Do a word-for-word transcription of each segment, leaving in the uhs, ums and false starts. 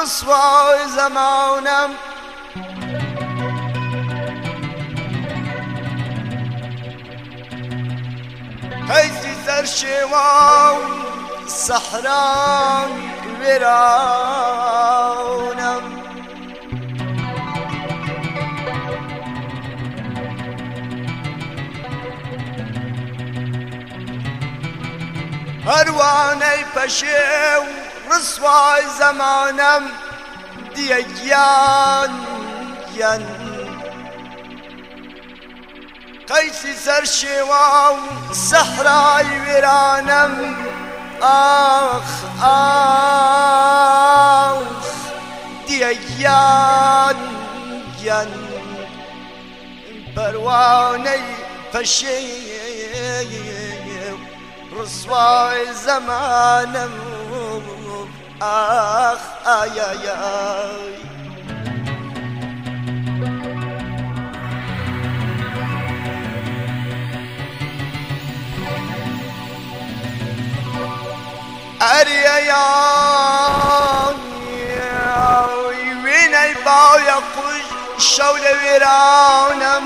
رسوای زمانم قیسی سر شوان صحرای ویرانم هروانه پشه رسوای زمانم دیگه گیان گیان قیسی سر شوان صحرای ویرانم آخ آخ دیگه گیان گیان پروانه پشه رسوای زمانم آخ آی آی آی أريان ويني باويا قوش شولة ويرانم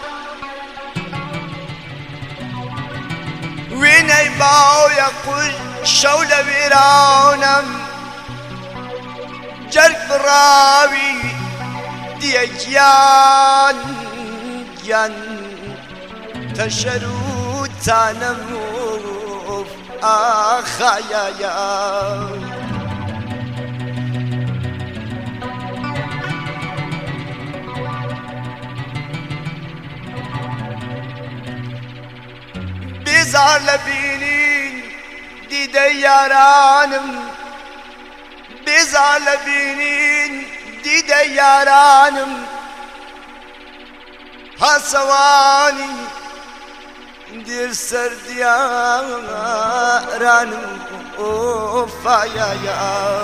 ويني باويا قوش شولة ويرانم جرك براوي ديجيان جان تشرو تنمو آخ يا يا بزار لبينين ديدي يارانم بزار لبينين ديدي يارانم هاسواني دير سرديارانم اوف يا يا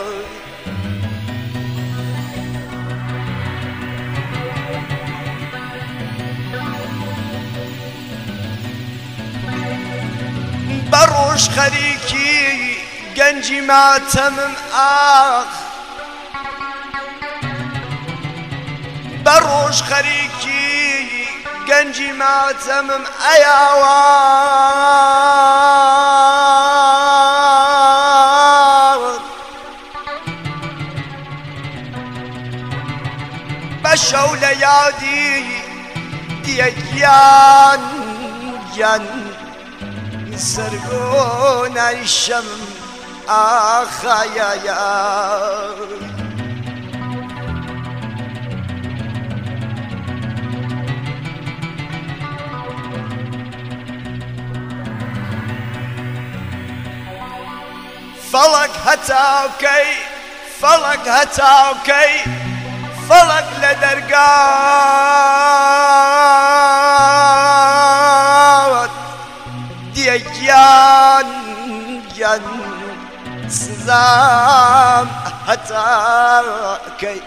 بروش خريكي گنجي ماتمم آخ بروش خريكي گنجي ماتمم اياوار بشو ليادي ديجيان جان سرقون الشم آخ يا يا فلك هتاوكي فلك هتاوكي فلك لدرقات ديجان جان سزام هتاوكي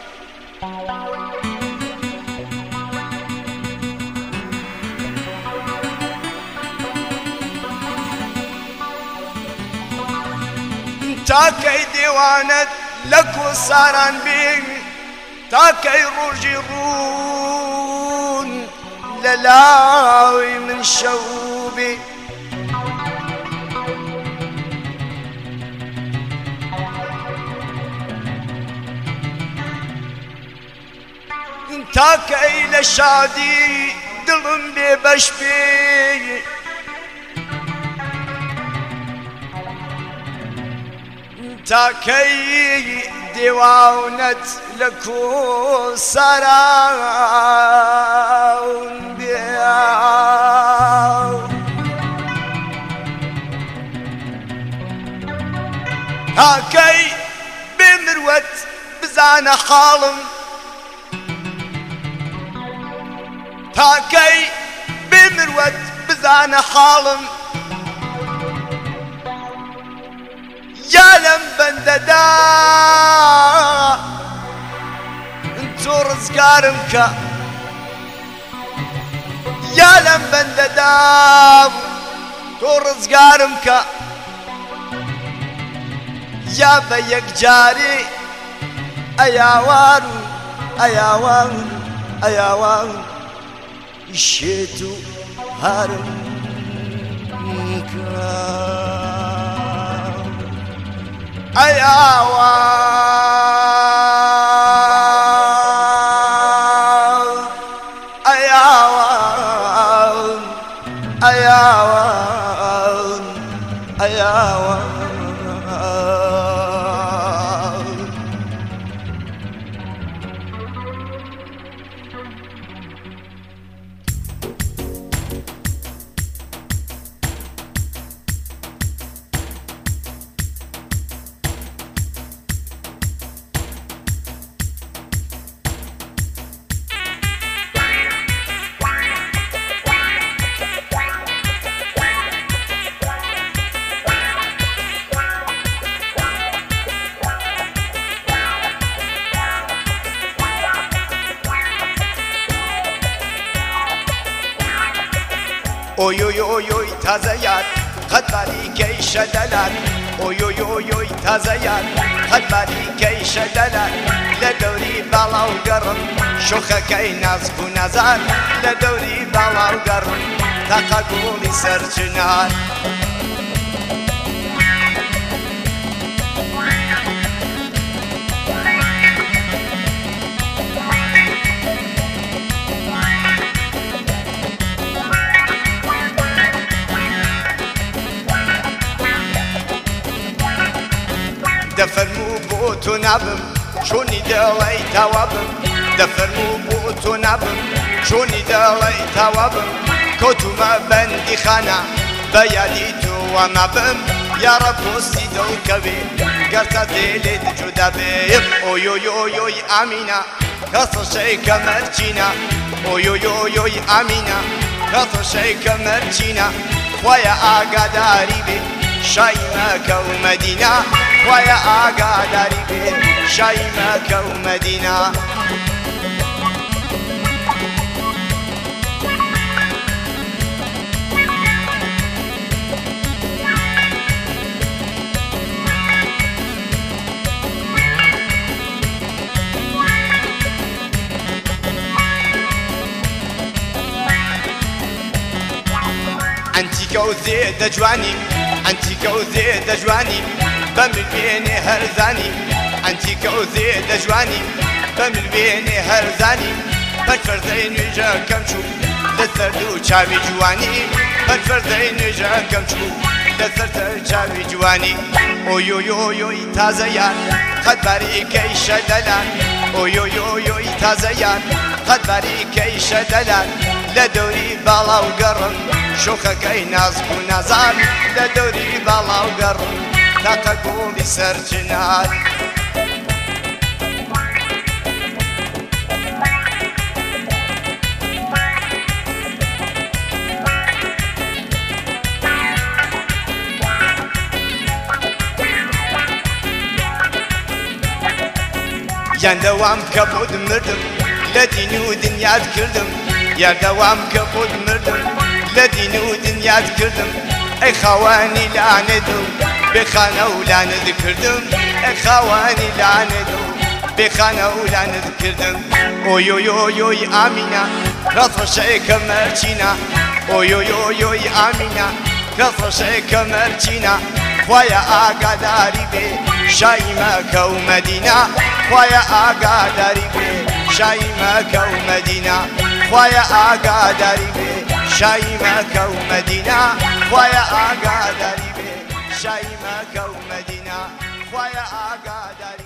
تاكي ديوانت لكو صارن بين تاكي روجي رون للاوي من شوبي تاكي لشادي دلم ببشبي تاكي ديوانت لكو سراون بياو تاكي بمروت بزان حالم تاكي بمروت بزان حالم يا لم بنددا انتو رزقارمك يا لم بنددا تو رزقارمك يا بيك جاري ئەیاوان ئەیاوان ئەیاوان شێت و هەرم ئەیاوان ئەیاوان ئەیاوان ئەیاوان Oy oy oy oy taze yar Kadbari keyşe deler Oy oy oy oy taze yar Kadbari keyşe deler Le dövri balav garın Şoka key naz bu nazar Le dövri balav garın Taka guli serçinar دەفەرموو بۆ تۆ نابم چۆنی دەڵێی تاوابم دەفەرموو بۆ تۆ نابم چۆنی دەڵێی تاوابم کەوتومە بەندی خانە بە یادی تۆ وەمابم یاڕە پۆستی دڵکەوێ گەرتە دێلێت جودا بێ ئۆی ئۆی ئۆی ئۆی ئامینە کەسەشەی کە مەرچینە ئۆی ئۆی ئۆی ئۆی ئامینە کەسەشەی کە مەرچینە خوایە ئاگاداری بێ شای مەکە و مەدینە خوایە ئاگاداری بێ شای مەکە و مەدینە ئەنتیکە و زێدە جوانی ئەنتیکە و زێدە جوانی بەمروێنێ هەرزانی ئەنتیکە و زێدە جوانی بەمروێنێ هەرزانی بەرفەرزەی نوێژەکەم چوو لەسەر دوو چاوی جوانی بەرفەرزەی نوێژەکەم چوو لەسەر چاوی جوانی ئۆی ئۆی ئۆی ئۆی تازە یار قەدباری کەیشە دەلان ئۆی ئۆی ئۆی ئۆی تازە یار قەدباری کەیشە دەلان لە دەوری باڵاو گەڕن شۆخەکەی نازک و نازان لە دەوری باڵاو گەڕن تاقە گوڵی سەرچنار یاندەوام کە بۆ مردم لە دین و دنیات کردم یاندەوام کە بۆ مردم لە دین و دنیات کردم ئەی خاوانی لانێت و بێخانە و لانت کردم ئەی خاوانی لانێت و بێخانە و لانت کردم ئۆی ئۆی ئۆی ئۆی ئامینە ڕەفەشەیەکە مەرچینە ئۆی ئۆی ئۆی ئۆی ئامینە ڕەفەشەیەکە مەرچینە خوایە ئاگاداری بێ شای مەکە و مەدینە خوایە ئاگاداری بێ شای مەکە و مەدینە خوایە ئاگاداری بێ شای مەکە و مەدینە خوایە ئاگاداری بێ شای مەکە و مەدینە خوایە ئاگاداری